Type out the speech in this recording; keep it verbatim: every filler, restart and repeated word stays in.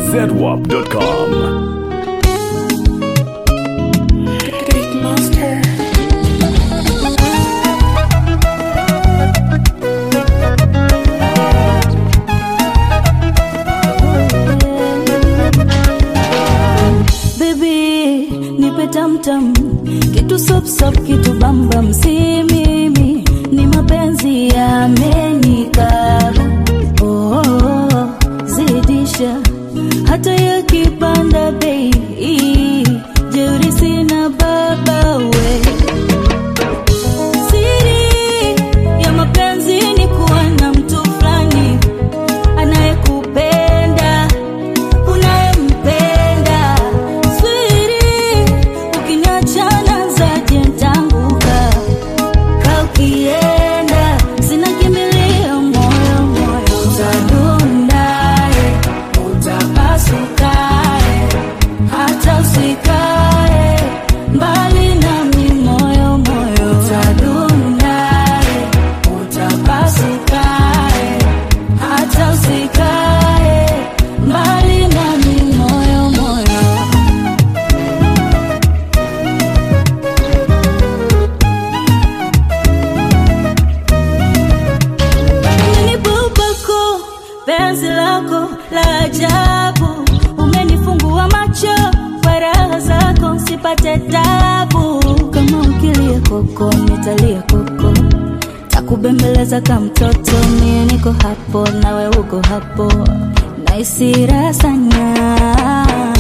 zedwap dot com. Tam tam, kitu sop sop, kitu bam bam, si mimi, ni mapenzi yamenikaba. Oh, oh, oh, zidisha, hata yakipanda bei, jeuri sina baba we. Siri ya mapenzi ni kuwa na mtu fulani anayekupenda, unayempenda. Chana za jentanguka kaukienda, sina kimbilia moyo moyo. Utadundae, utapasukae, hata usikae mbali nami moyo moyo. Utadundae, utapasukae, hata usikae mbali nami moyo moyo. Penzi lako la ajabu, umenifungua macho kwa raha zako, usipate tabu. Kama ukilia koko, nitalia koko, takubembeleza kama mtoto. Mimi niko hapo, nawe uko hapo, naisi rasanya.